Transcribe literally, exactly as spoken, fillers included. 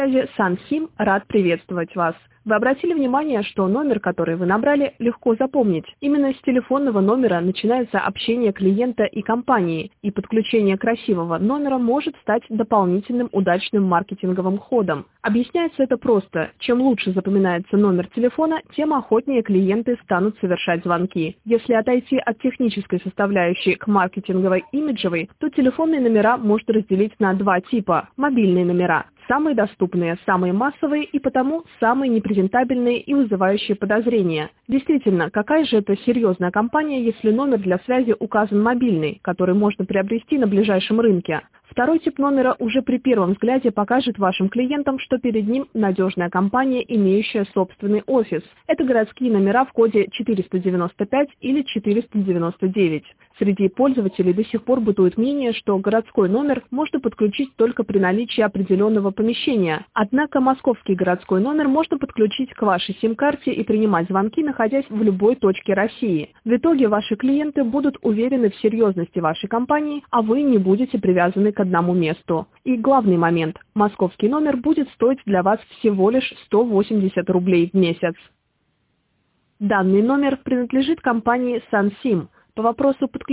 связи SunSim рад приветствовать вас. Вы обратили внимание, что номер, который вы набрали, легко запомнить. Именно с телефонного номера начинается общение клиента и компании, и подключение красивого номера может стать дополнительным удачным маркетинговым ходом. Объясняется это просто. Чем лучше запоминается номер телефона, тем охотнее клиенты станут совершать звонки. Если отойти от технической составляющей к маркетинговой имиджевой, то телефонные номера можно разделить на два типа. Мобильные номера. Самые доступные, самые массовые и потому самые непрезентабельные и вызывающие подозрения. Действительно, какая же это серьезная компания, если номер для связи указан мобильный, который можно приобрести на ближайшем рынке? Второй тип номера уже при первом взгляде покажет вашим клиентам, что перед ним надежная компания, имеющая собственный офис. Это городские номера в коде четыреста девяносто пять или четыреста девяносто девять. Среди пользователей до сих пор бытует мнение, что городской номер можно подключить только при наличии определенного помещения. Однако московский городской номер можно подключить к вашей сим-карте и принимать звонки, находясь в любой точке России. В итоге ваши клиенты будут уверены в серьезности вашей компании, а вы не будете привязаны к одному месту. И главный момент – московский номер будет стоить для вас всего лишь сто восемьдесят рублей в месяц. Данный номер принадлежит компании SunSim. По вопросу подключения